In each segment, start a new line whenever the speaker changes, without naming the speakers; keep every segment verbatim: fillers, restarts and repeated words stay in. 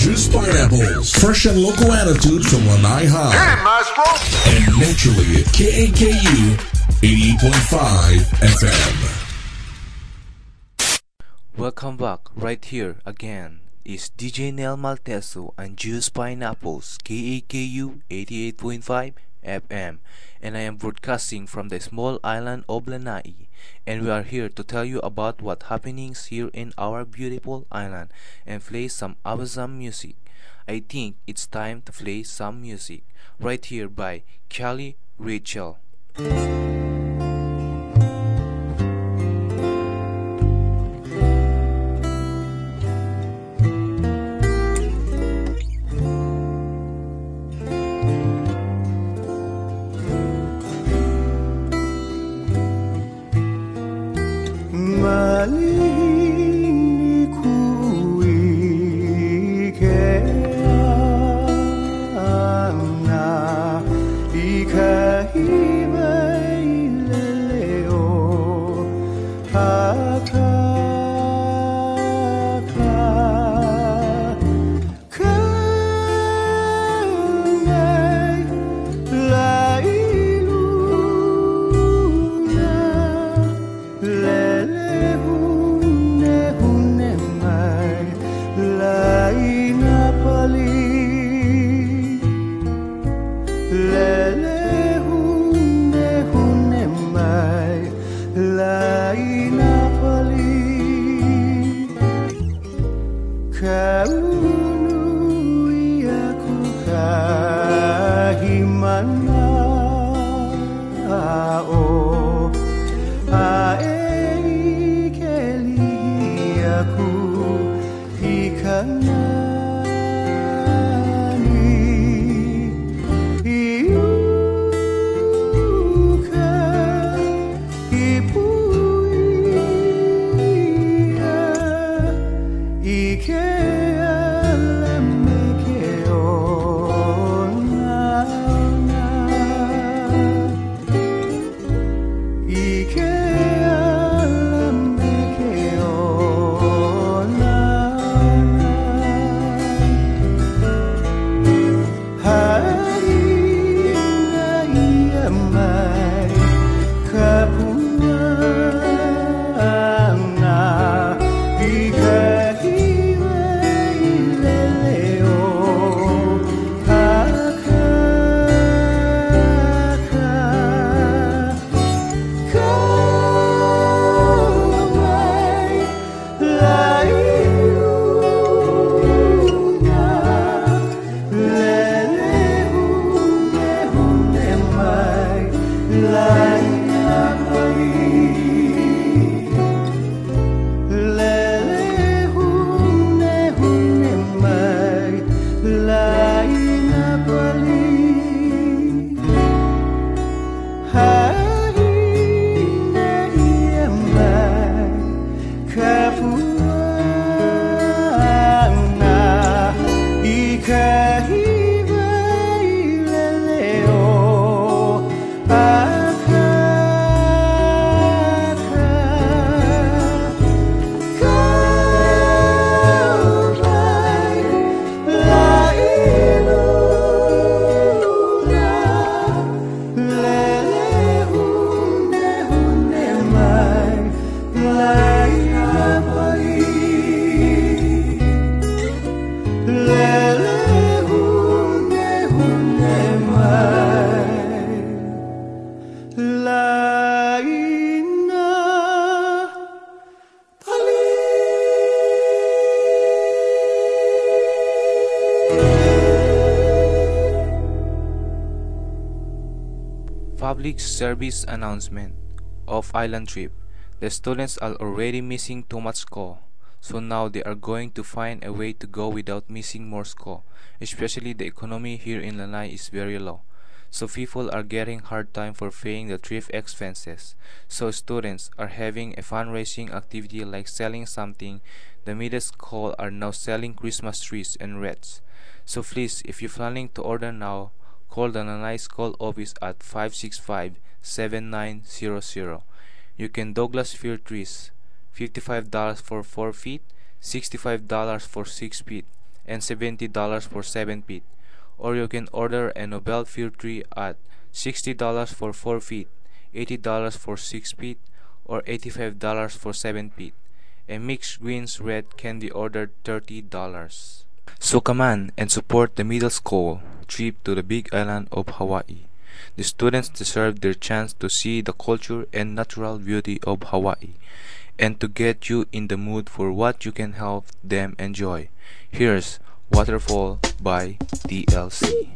Juice Pineapples. Fresh and local attitude from Lanai High.
Hey, maestro!
And naturally at K A K U eighty-eight point five F M.
Welcome back, right here again is D J Nel Malteso and Juice Pineapples, K A K U eighty-eight point five F M, and I am broadcasting from the small island of Lanai, and we are here to tell you about what happenings here in our beautiful island and play some awesome music. I think it's time to play some music, right here by Kelly Rachel. Public service announcement of island trip. The students are already missing too much score, so now they are going to find a way to go without missing more score. Especially the economy here in Lanai is very low, so people are getting hard time for paying the trip expenses. So students are having a fundraising activity like selling something. The middle school are now selling Christmas trees and wreaths. So please, if you're planning to order now, call the Lanai School office at five six five, seven nine zero zero. You can Douglas fir trees, fifty-five dollars for four feet, sixty-five dollars for six feet, and seventy dollars for seven feet. Or you can order a Nobel fir tree at sixty dollars for four feet, eighty dollars for six feet, or eighty-five dollars for seven feet. A mixed greens red candy ordered thirty dollars. So come on and support the middle school trip to the big island of Hawaii. The students deserve their chance to see the culture and natural beauty of Hawaii, and to get you in the mood for what you can help them enjoy. Here's Waterfall by T L C.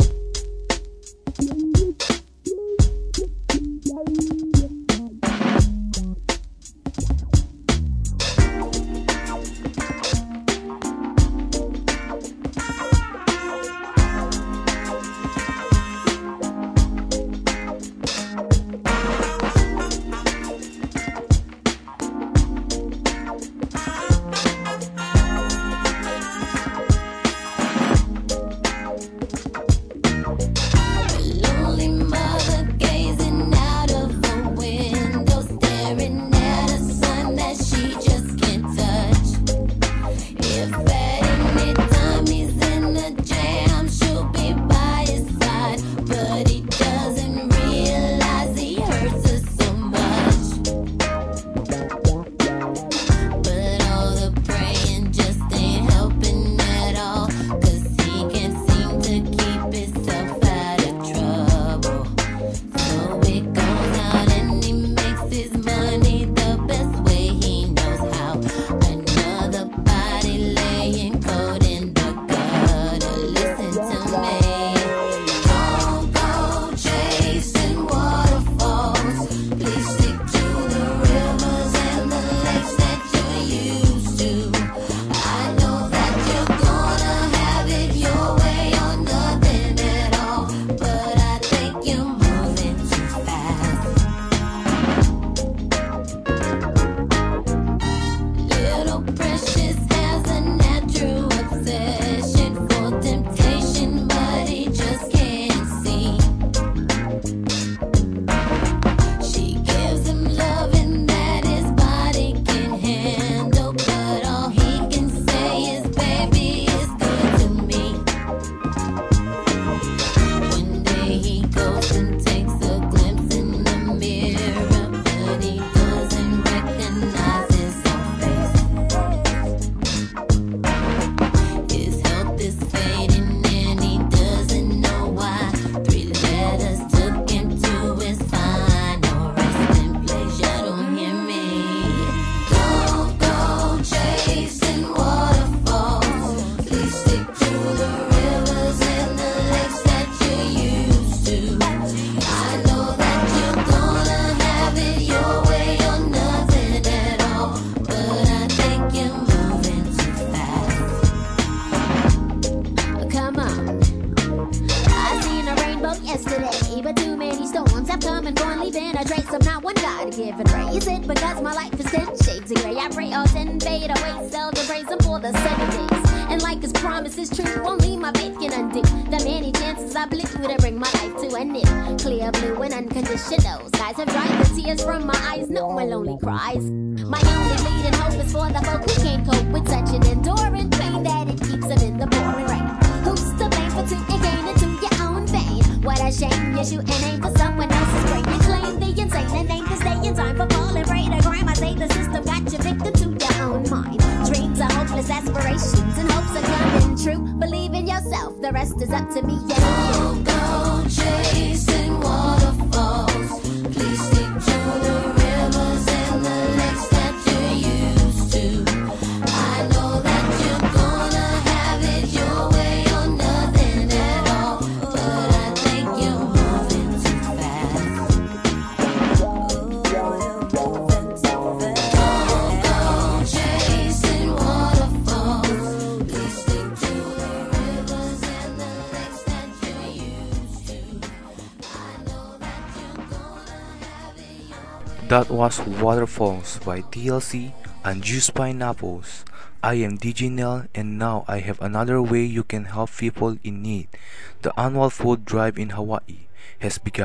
That was Waterfalls by T L C and Juice Pineapples. I am D J Nell, and now I have another way you can help people in need. The annual food drive in Hawaii has begun.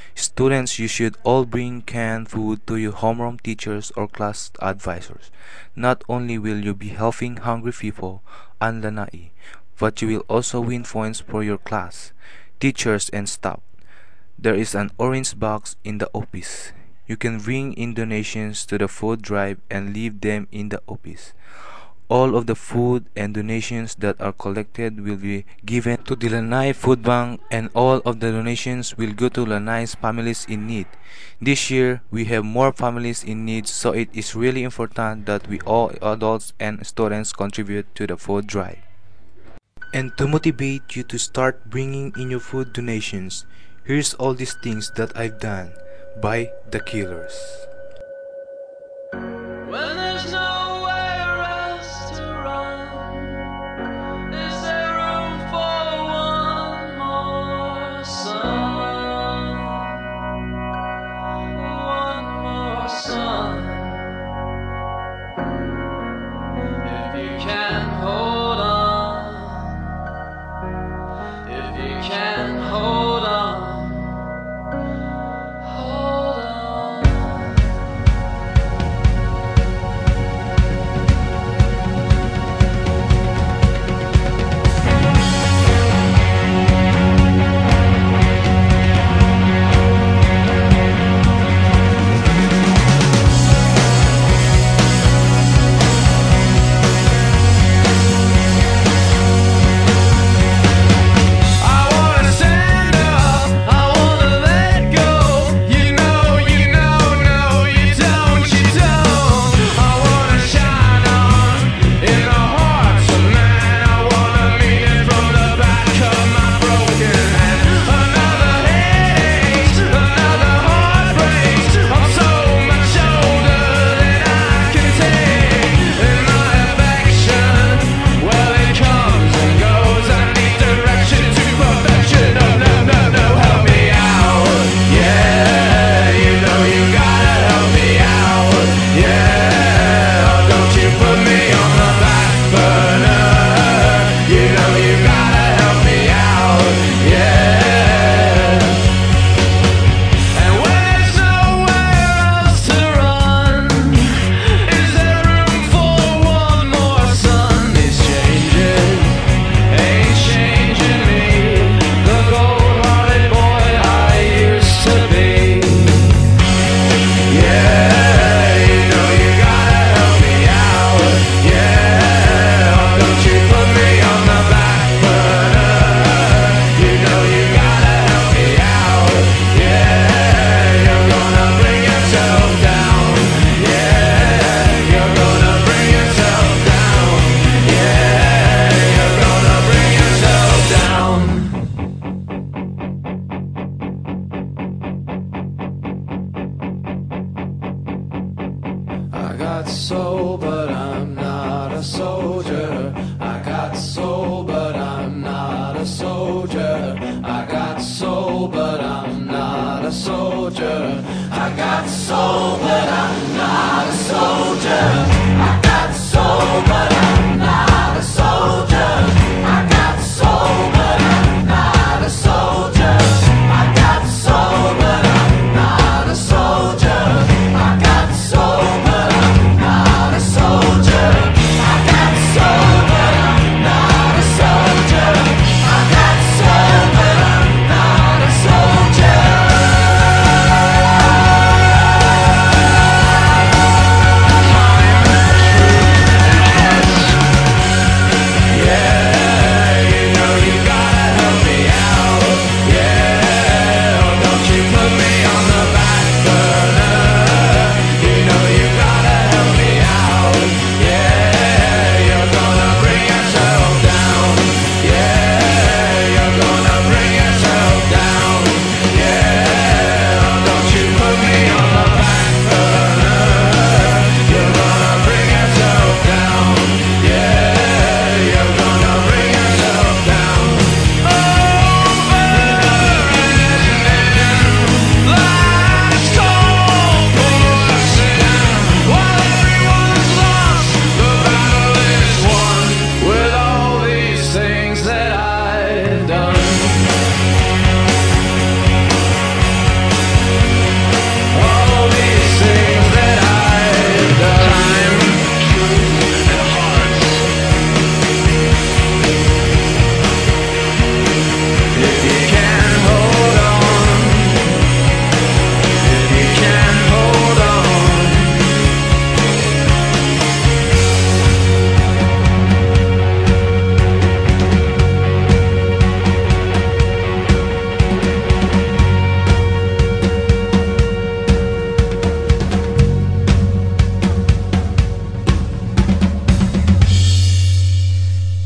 Students, you should all bring canned food to your homeroom teachers or class advisors. Not only will you be helping hungry people and Lanai, but you will also win points for your class, teachers, and staff. There is an orange box in the office. You can bring in donations to the food drive and leave them in the office. All of the food and donations that are collected will be given to the Lanai Food Bank, and all of the donations will go to Lanai's families in need. This year, we have more families in need, so it is really important that we all adults and students contribute to the food drive. And to motivate you to start bringing in your food donations, here's all these things that I've done by The Killers.
When there's nowhere else to run, is there room for one more sun? One more sun. If you can hold on, if you can hold on, hold on.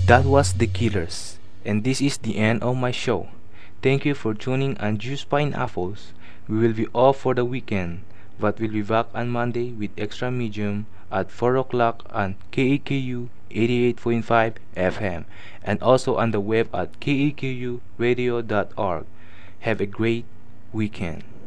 That was The Killers, and this is the end of my show. Thank you for tuning on Juice Pineapples. We will be off for the weekend, but we'll be back on Monday with Extra Medium at four o'clock on K A K U eighty-eight point five F M and also on the web at K A K U radio dot org. Have a great weekend.